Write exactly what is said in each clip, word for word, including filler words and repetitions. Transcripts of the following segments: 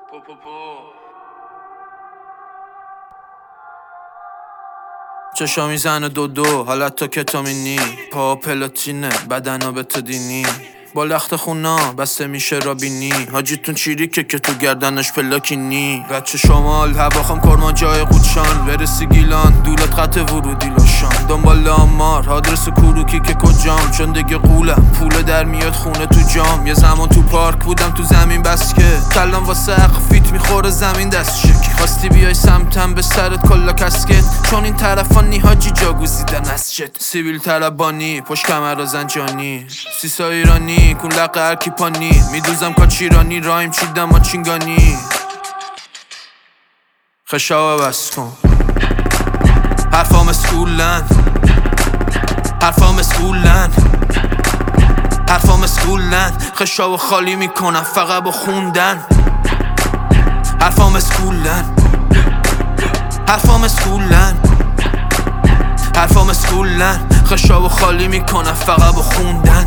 پو پو پو چشا میزنه دو دو حالت تو کتامینی، پا پلاتینه بدنا به تو دینی، با لخت خونا بسته میشه رابینی، حاجیتون چیریکه که تو گردنش پلاکینی. بچه شمال هواخم کرمان جای قوچان، برسی گیلان دولت قط ورودی لاشان، دنبال آمار آدرس کروکی که کجام، چون دیگه قولم پول در میاد خونه تو جام. یه زمان تو پارک بودم تو زمین بس که کلم واسه عقل فیت میخوره زمین دست شکی، خواستی بیای سمتم به سرت کلا کسکت، چون این طرفانی حاجی جا گزیدن از چت. سیبیل طلبانی پشت کمر زنجانی، سیسا ایرانی کن لقه هرکی پانی، میدوزم کاچیرانی رایم چیدم ماچینگانی. خشاوه بس کن حرفام اسکولن، حرفام اسکولن، حرفام اسکولن، خشاوه خالی میکنم فقط با خوندن. حرفام اسکولن، حرفام اسکولن، حرفام اسکولن، خشاوه خالی میکنم فقط با خوندن.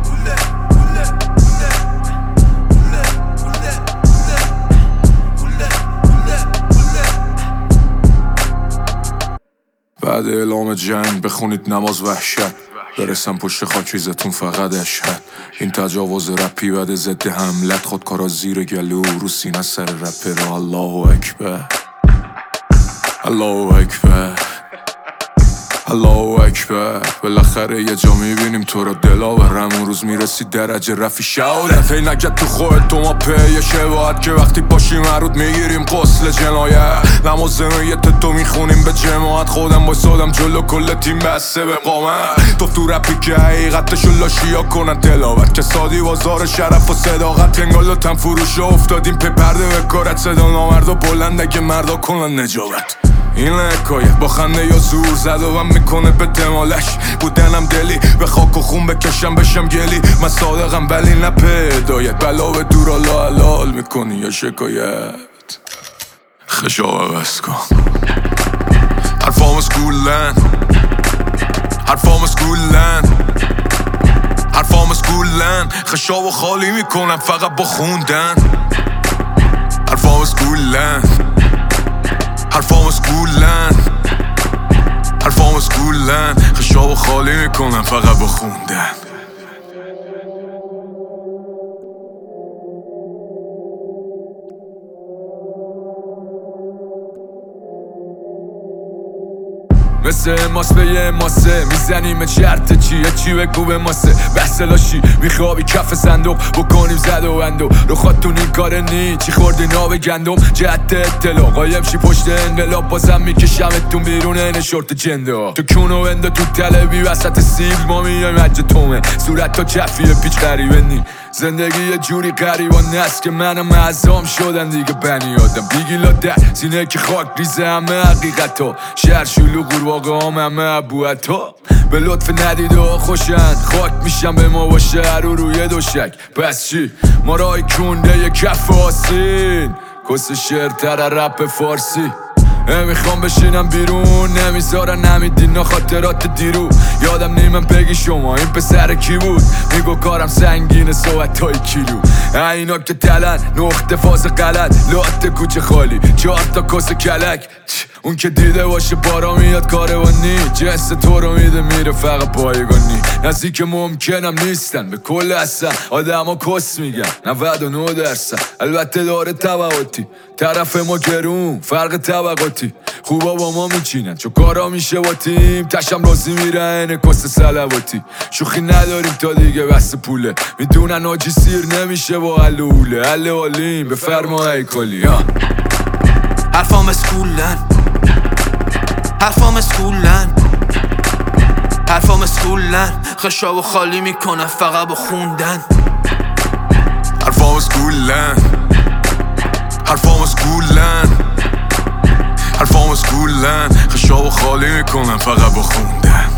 بعد اعلام جنگ بخونید نماز وحشت، برسم پشت خاکریزتون فقط اشهد. این تجاوز رپی بعد ضد حملت، خودکارا زیر گلو رو سینه سر رپر. الله اکبر، الله اکبر، الله اکبر. بالاخره یه جا میبینیم تو رو دلاورم، اون روز میرسی درجه رفی شعارت. هی نگد تو خودت تو ما پیه شباهت، که وقتی باشی مرود میگیریم قسل جنایت. نماز نیت تو میخونیم به جماعت، خودم بایستادم جلو کل تیم بسته به قامت. تو تو رپی که حقیقتشو لاشیا کنن تلاوت، که سادی بازار شرف و صداقت. انگال تن فروش افتادیم پی پرده به کارت، صدا نامرد و بلند اگه مردا کنن نجابت. این حکایت با خنده یا زور زد و من میکنه به دمالش، بودنم دلی به خاک و خون بکشم بشم گلی. من صادقم ولی نه پیدایت، بلا به دور الا حلال میکنی یا شکایت. خشاوه بس کن حرفام اسکولن، حرفام اسکولن، حرفام اسکولن، خشاوه خالی میکنم فقط با خوندن. حرفام اسکولن، حرفام اسکولن، حرفام اسکولن، خشاوه خالی میکنم فقط با خوندن. مثل ماس به یه ماسه میزنیم چرت چیه چی بگو به ماسه. بحث لاشی میخوابی کف صندوق بکنیم زد و اندو، رو خودتون این کار نی چی خوردی ناب گندم. جهت اطلاع قایم شی پشت انقلاب، بازم میکشمتون بیرون این شورت جندا. تو کونو انده تو تلوی وسط سیب ما میایم حج تومه، صورت تا کفیه پیچ غریبه نی. زندگی یه جوری غریبانه است که منم معظام شدن دیگه بنی آدم. بیگیلا در سینه که خاک ریزه همه حقیقتا، شهر شلوغ قورباغه هم همه ابوعطا. به لطف ندیده ها خوشن خاک میشم به ما باشه رو روی دوشک. پس چی؟ ما رای کنده یه کف آسین، کس شعرتر رپ فارسی. نمیخوام بشینم بیرون، نمیذارن نمیدین خاطرات دیرو. یادم نیمم بگی شما این پسر کی بود، میگو کارم سنگینه صحبت های کیلو. اینا که تلن نقطه فاز غلط، لات کوچه خالی چهار تا کس کلک. اون که دیده باشه بارا میاد کاروانی، جنس تو رو میده میره فقط پایگانی. نزدیک ممکنم نیستن به کل اصلا، آدم ها کس میگن نود و نه درصد. البته داره طبقاتی، طرف ما گرون فرق طبقاتی. خوبا با ما میچینن چون کارا میشه با تیم، تشم رازی میرن کس سلواتی. شوخی نداریم تا دیگه بس پوله، میدونن آجی سیر نمیشه با علوله. علی علیم بفرما ای کلی. حرفام اسکولن، حرفام اسکولن، حرفام اسکولن، خشاوه خالی میکنم فقط با خوندن. حرفام اسکولن، حرفام اسکولن، حرفام اسکولن، خشاوه خالی میکنم فقط با خوندن.